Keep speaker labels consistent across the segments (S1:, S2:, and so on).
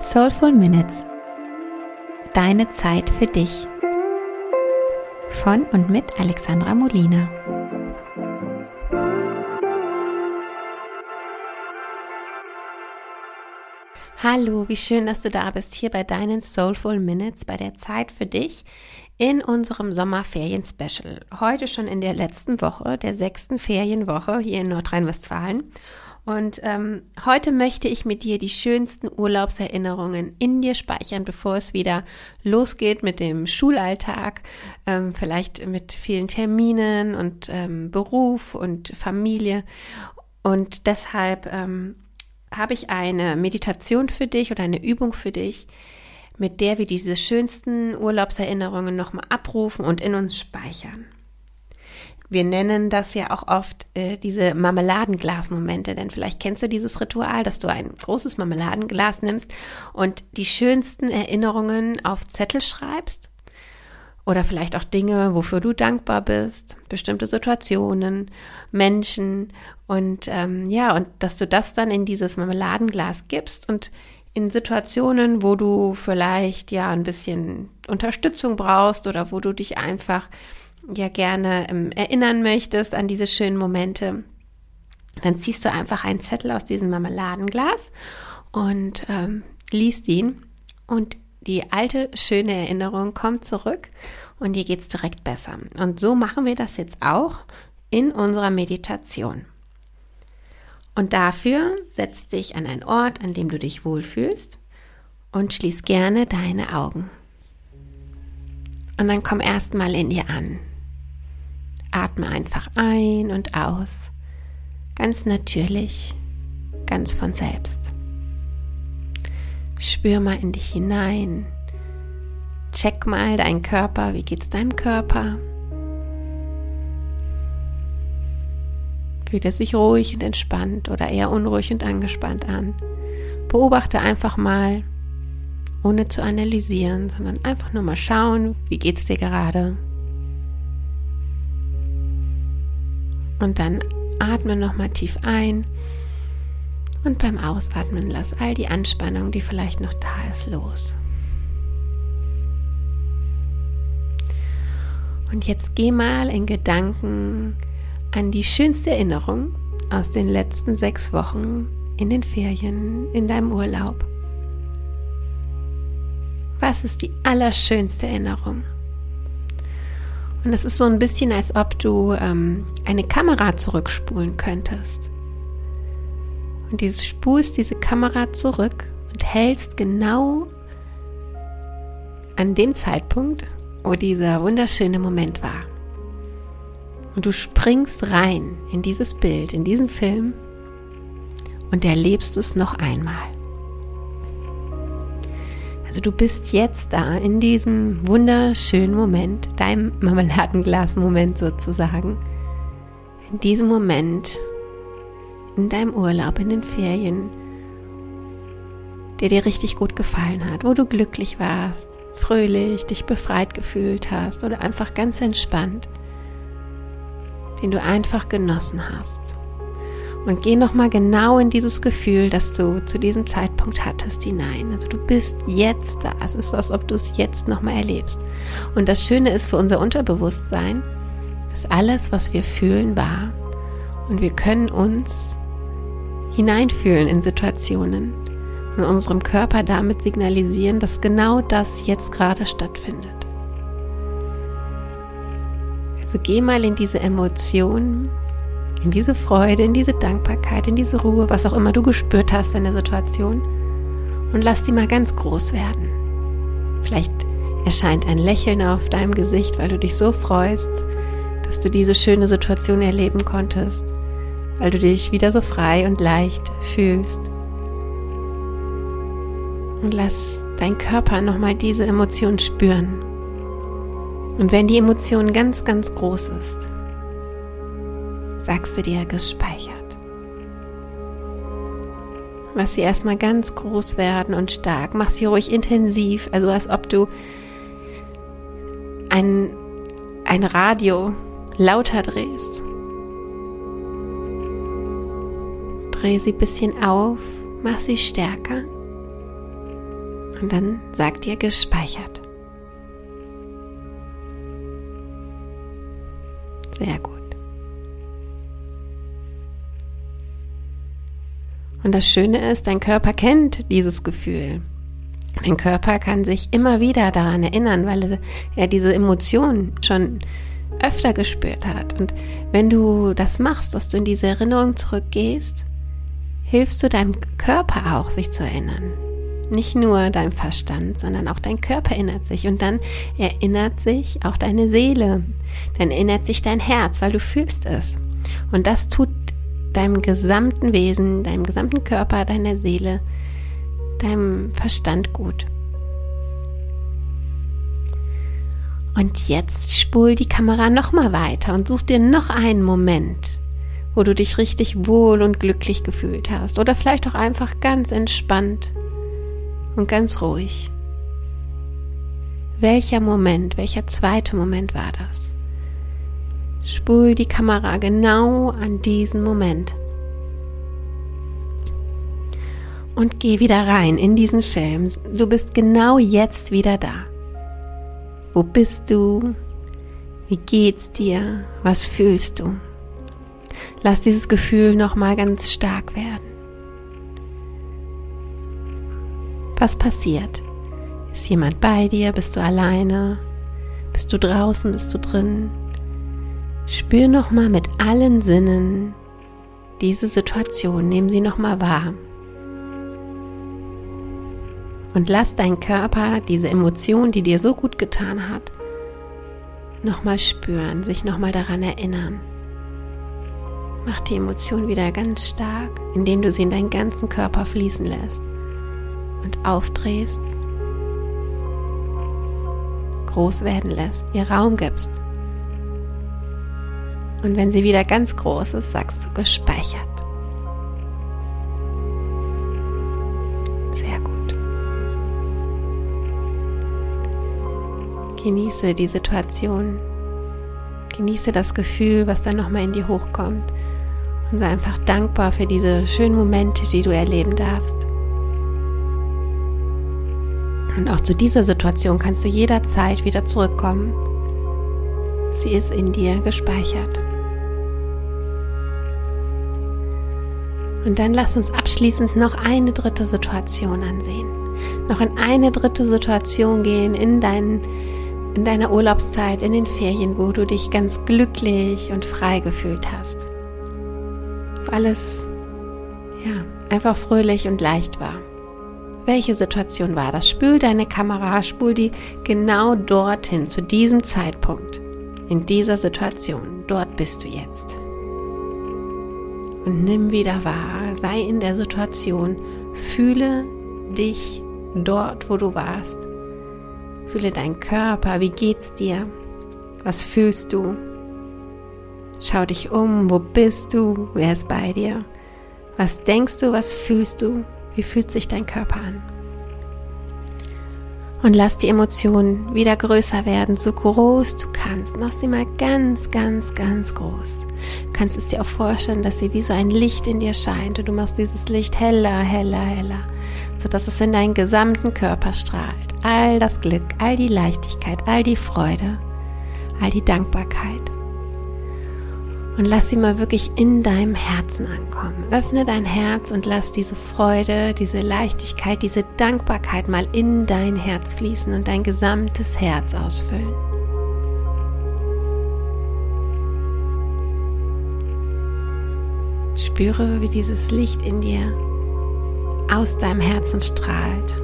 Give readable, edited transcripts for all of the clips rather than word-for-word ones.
S1: Soulful Minutes. Deine Zeit für dich. Von und mit Alexandra Molina. Hallo, wie schön, dass du da bist, hier bei deinen Soulful Minutes, bei der Zeit für dich in unserem Sommerferien-Special. Heute schon in der letzten Woche, der 6. Ferienwoche hier in Nordrhein-Westfalen. Und heute möchte ich mit dir die schönsten Urlaubserinnerungen in dir speichern, bevor es wieder losgeht mit dem Schulalltag, vielleicht mit vielen Terminen und Beruf und Familie. Und deshalb habe ich eine Meditation für dich oder eine Übung für dich, mit der wir diese schönsten Urlaubserinnerungen nochmal abrufen und in uns speichern. Wir nennen das ja auch oft diese Marmeladenglas-Momente, denn vielleicht kennst du dieses Ritual, dass du ein großes Marmeladenglas nimmst und die schönsten Erinnerungen auf Zettel schreibst oder vielleicht auch Dinge, wofür du dankbar bist, bestimmte Situationen, Menschen und und dass du das dann in dieses Marmeladenglas gibst und in Situationen, wo du vielleicht ein bisschen Unterstützung brauchst oder wo du dich einfach gerne erinnern möchtest an diese schönen Momente, dann ziehst du einfach einen Zettel aus diesem Marmeladenglas und liest ihn und die alte, schöne Erinnerung kommt zurück und dir geht's direkt besser. Und so machen wir das jetzt auch in unserer Meditation. Und dafür setz dich an einen Ort, an dem du dich wohlfühlst und schließ gerne deine Augen. Und dann komm erstmal in dir an. Atme einfach ein und aus, ganz natürlich, ganz von selbst. Spür mal in dich hinein, check mal deinen Körper, wie geht's deinem Körper? Fühlt er sich ruhig und entspannt oder eher unruhig und angespannt an? Beobachte einfach mal, ohne zu analysieren, sondern einfach nur mal schauen, wie geht's dir gerade? Und dann atme nochmal tief ein und beim Ausatmen lass all die Anspannung, die vielleicht noch da ist, los. Und jetzt geh mal in Gedanken an die schönste Erinnerung aus den letzten 6 Wochen in den Ferien, in deinem Urlaub. Was ist die allerschönste Erinnerung? Und es ist so ein bisschen, als ob du eine Kamera zurückspulen könntest. Und du spulst diese Kamera zurück und hältst genau an dem Zeitpunkt, wo dieser wunderschöne Moment war. Und du springst rein in dieses Bild, in diesen Film und erlebst es noch einmal. Also du bist jetzt da in diesem wunderschönen Moment, deinem Marmeladenglas-Moment sozusagen, in diesem Moment, in deinem Urlaub, in den Ferien, der dir richtig gut gefallen hat, wo du glücklich warst, fröhlich, dich befreit gefühlt hast oder einfach ganz entspannt, den du einfach genossen hast. Und geh nochmal genau in dieses Gefühl, das du zu diesem Zeitpunkt hattest, hinein. Also du bist jetzt da. Es ist so, als ob du es jetzt nochmal erlebst. Und das Schöne ist für unser Unterbewusstsein, dass alles, was wir fühlen, wahr. Und wir können uns hineinfühlen in Situationen und unserem Körper damit signalisieren, dass genau das jetzt gerade stattfindet. Also geh mal in diese Emotionen, in diese Freude, in diese Dankbarkeit, in diese Ruhe, was auch immer du gespürt hast in der Situation und lass die mal ganz groß werden. Vielleicht erscheint ein Lächeln auf deinem Gesicht, weil du dich so freust, dass du diese schöne Situation erleben konntest, weil du dich wieder so frei und leicht fühlst. Und lass dein Körper nochmal diese Emotion spüren. Und wenn die Emotion ganz, ganz groß ist, sagst du dir gespeichert. Lass sie erstmal ganz groß werden und stark. Mach sie ruhig intensiv, also als ob du ein Radio lauter drehst. Dreh sie ein bisschen auf, mach sie stärker. Und dann sagt ihr gespeichert. Sehr gut. Und das Schöne ist, dein Körper kennt dieses Gefühl. Dein Körper kann sich immer wieder daran erinnern, weil er diese Emotion schon öfter gespürt hat. Und wenn du das machst, dass du in diese Erinnerung zurückgehst, hilfst du deinem Körper auch, sich zu erinnern. Nicht nur dein Verstand, sondern auch dein Körper erinnert sich. Und dann erinnert sich auch deine Seele. Dann erinnert sich dein Herz, weil du fühlst es. Und das tut deinem gesamten Wesen, deinem gesamten Körper, deiner Seele, deinem Verstand gut. Und jetzt spul die Kamera nochmal weiter und such dir noch einen Moment, wo du dich richtig wohl und glücklich gefühlt hast. Oder vielleicht auch einfach ganz entspannt und ganz ruhig. Welcher Moment, welcher zweite Moment war das? Spul die Kamera genau an diesen Moment. Und geh wieder rein in diesen Film. Du bist genau jetzt wieder da. Wo bist du? Wie geht's dir? Was fühlst du? Lass dieses Gefühl nochmal ganz stark werden. Was passiert? Ist jemand bei dir? Bist du alleine? Bist du draußen? Bist du drin? Spür nochmal mit allen Sinnen diese Situation. Nimm sie nochmal wahr. Und lass deinen Körper diese Emotion, die dir so gut getan hat, nochmal spüren, sich nochmal daran erinnern. Mach die Emotion wieder ganz stark, indem du sie in deinen ganzen Körper fließen lässt und aufdrehst, groß werden lässt, ihr Raum gibst. Und wenn sie wieder ganz groß ist, sagst du gespeichert. Sehr gut. Genieße die Situation. Genieße das Gefühl, was dann nochmal in dir hochkommt. Und sei einfach dankbar für diese schönen Momente, die du erleben darfst. Und auch zu dieser Situation kannst du jederzeit wieder zurückkommen. Sie ist in dir gespeichert. Und dann lass uns abschließend noch eine dritte Situation ansehen. Noch in eine dritte Situation gehen in deiner Urlaubszeit, in den Ferien, wo du dich ganz glücklich und frei gefühlt hast. Wo alles einfach fröhlich und leicht war. Welche Situation war das? Spül deine Kamera, spul die genau dorthin, zu diesem Zeitpunkt. In dieser Situation, dort bist du jetzt. Und nimm wieder wahr, sei in der Situation, fühle dich dort, wo du warst. Fühle deinen Körper, wie geht's dir? Was fühlst du? Schau dich um, wo bist du? Wer ist bei dir? Was denkst du, was fühlst du? Wie fühlt sich dein Körper an? Und lass die Emotionen wieder größer werden, so groß du kannst. Mach sie mal ganz, ganz, ganz groß. Du kannst es dir auch vorstellen, dass sie wie so ein Licht in dir scheint und du machst dieses Licht heller, heller, heller, sodass es in deinen gesamten Körper strahlt. All das Glück, all die Leichtigkeit, all die Freude, all die Dankbarkeit. Und lass sie mal wirklich in deinem Herzen ankommen. Öffne dein Herz und lass diese Freude, diese Leichtigkeit, diese Dankbarkeit mal in dein Herz fließen und dein gesamtes Herz ausfüllen. Spüre, wie dieses Licht in dir aus deinem Herzen strahlt.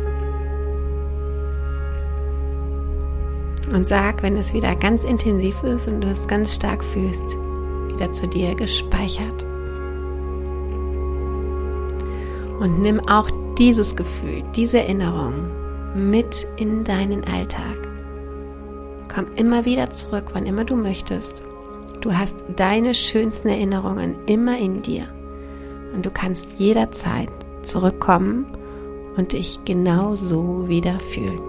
S1: Und sag, wenn es wieder ganz intensiv ist und du es ganz stark fühlst, wieder zu dir gespeichert. Und nimm auch dieses Gefühl, diese Erinnerung mit in deinen Alltag. Komm immer wieder zurück, wann immer du möchtest. Du hast deine schönsten Erinnerungen immer in dir. Und du kannst jederzeit zurückkommen und dich genau so wieder fühlen.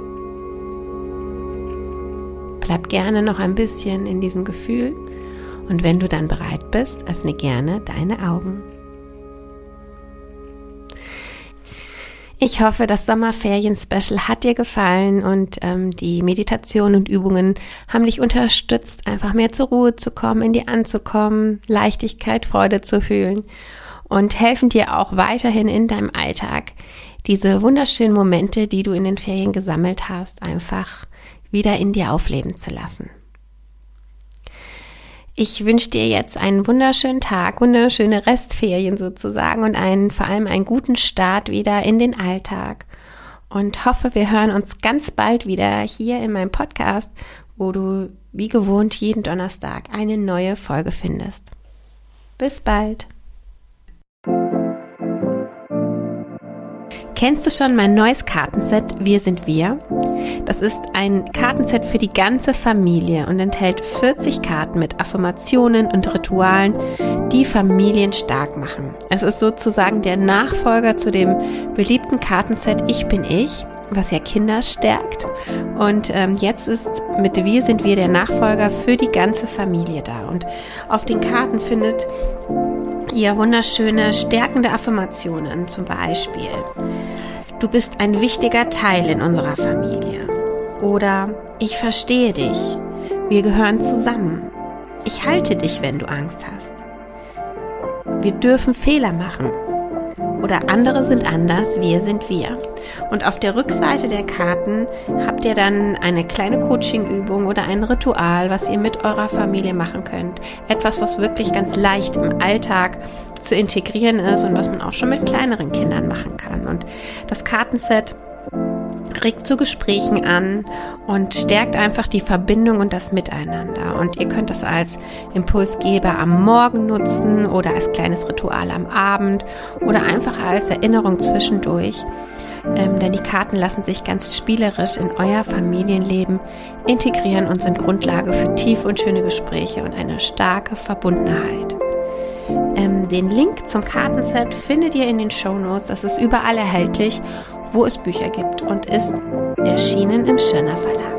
S1: Bleib gerne noch ein bisschen in diesem Gefühl und wenn du dann bereit bist, öffne gerne deine Augen. Ich hoffe, das Sommerferien-Special hat dir gefallen und die Meditation und Übungen haben dich unterstützt, einfach mehr zur Ruhe zu kommen, in dir anzukommen, Leichtigkeit, Freude zu fühlen und helfen dir auch weiterhin in deinem Alltag, diese wunderschönen Momente, die du in den Ferien gesammelt hast, einfach wieder in dir aufleben zu lassen. Ich wünsche dir jetzt einen wunderschönen Tag, wunderschöne Restferien sozusagen und vor allem einen guten Start wieder in den Alltag und hoffe, wir hören uns ganz bald wieder hier in meinem Podcast, wo du wie gewohnt jeden Donnerstag eine neue Folge findest. Bis bald! Kennst du schon mein neues Kartenset Wir sind wir? Das ist ein Kartenset für die ganze Familie und enthält 40 Karten mit Affirmationen und Ritualen, die Familien stark machen. Es ist sozusagen der Nachfolger zu dem beliebten Kartenset Ich bin ich, was ja Kinder stärkt. Und jetzt ist mit Wir sind wir der Nachfolger für die ganze Familie da. Und auf den Karten findet ihr wunderschöne, stärkende Affirmationen, zum Beispiel: Du bist ein wichtiger Teil in unserer Familie. Oder ich verstehe dich. Wir gehören zusammen. Ich halte dich, wenn du Angst hast. Wir dürfen Fehler machen. Oder andere sind anders, wir sind wir. Und auf der Rückseite der Karten habt ihr dann eine kleine Coaching-Übung oder ein Ritual, was ihr mit eurer Familie machen könnt. Etwas, was wirklich ganz leicht im Alltag zu integrieren ist und was man auch schon mit kleineren Kindern machen kann. Und das Kartenset regt zu Gesprächen an und stärkt einfach die Verbindung und das Miteinander. Und ihr könnt das als Impulsgeber am Morgen nutzen oder als kleines Ritual am Abend oder einfach als Erinnerung zwischendurch. Denn die Karten lassen sich ganz spielerisch in euer Familienleben integrieren und sind Grundlage für tiefe und schöne Gespräche und eine starke Verbundenheit. Den Link zum Kartenset findet ihr in den Shownotes. Das ist überall erhältlich, wo es Bücher gibt und ist erschienen im Schirner Verlag.